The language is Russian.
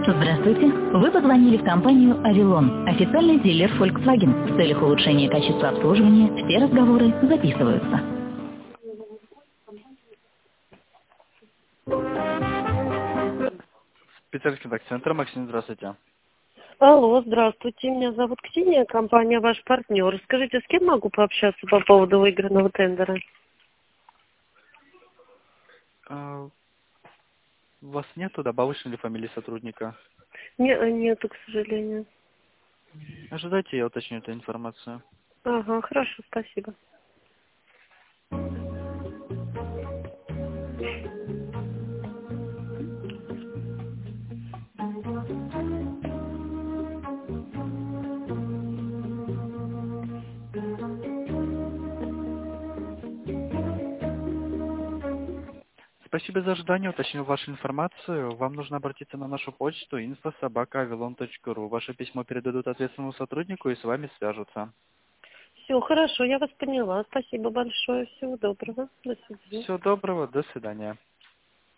Здравствуйте. Вы позвонили в компанию «Авилон», официальный дилер Volkswagen. В целях улучшения качества обслуживания все разговоры записываются. Питерский таксцентр. Максим, здравствуйте. Алло, здравствуйте, меня зовут Ксения, компания «Ваш партнер». Скажите, с кем могу пообщаться по поводу выигранного тендера? У вас нету добавочной или фамилии сотрудника? Нету, к сожалению. Ожидайте, я уточню эту информацию. Ага, хорошо, спасибо. Спасибо за ожидание, уточнил вашу информацию. Вам нужно обратиться на нашу почту info@avilon.ru. Ваше письмо передадут ответственному сотруднику и с вами свяжутся. Все, хорошо, я вас поняла. Спасибо большое. Всего доброго. До свидания. Всего доброго, до свидания.